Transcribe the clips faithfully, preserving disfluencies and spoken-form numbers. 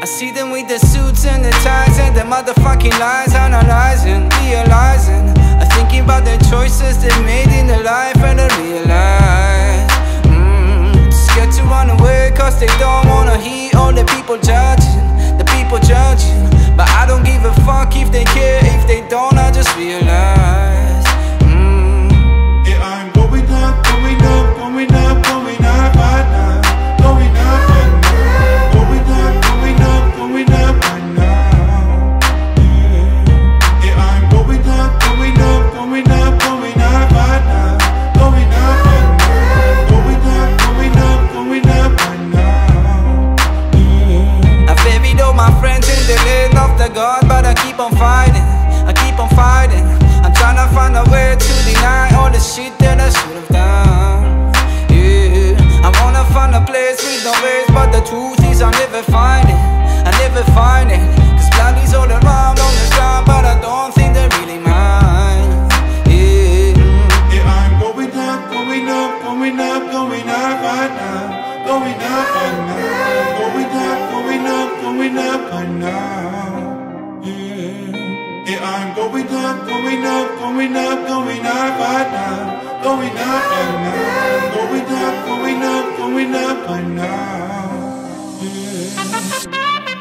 see them with the suits and the ties and the motherfucking lies, analyzing, realizing. I'm thinking about the choices they made in their life, and I realize mm, scared to run away cause they don't wanna hear all the people judging, the people judging. But I don't give a fuck if they care, if they don't, I just realize mm. Yeah, I'm going up, going up, going up, going up right now. Going up right now. Going up, going up, going up right now. Yeah, yeah, I'm going up, going up, going up, going up right now. Going up right now. Going up, going up, going up right now. Yeah. I buried all my friends in the land of the God, but I keep on fighting, I keep on fighting. I'm trying to find a way to deny all the shit that I should've done. Yeah, I wanna find a place with no ways, but the truth is I never find it, I never find it. Cause blood is all around on the ground, but I don't think they really mind. Yeah, yeah, I'm going up, going up, going up, going up right now. Going up right now. Going up, going up, going up right now. Yeah, yeah, I'm going up, going up, going up, going up right now. Going up right now. Going up, going up, going up right now. Yeah.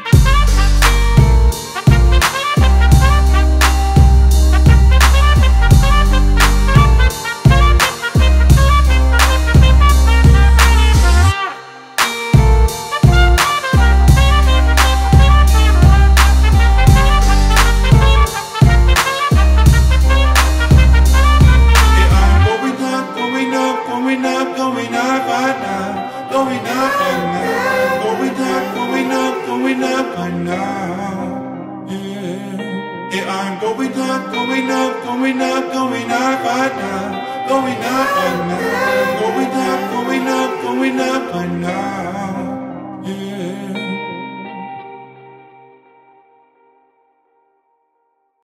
Going up, going up right now. Going up right now. Going up, going up, going up right now. Yeah, yeah, I'm going up, going up, going up, going up right now. Going up right now. Going up, going up, going up right now. Yeah.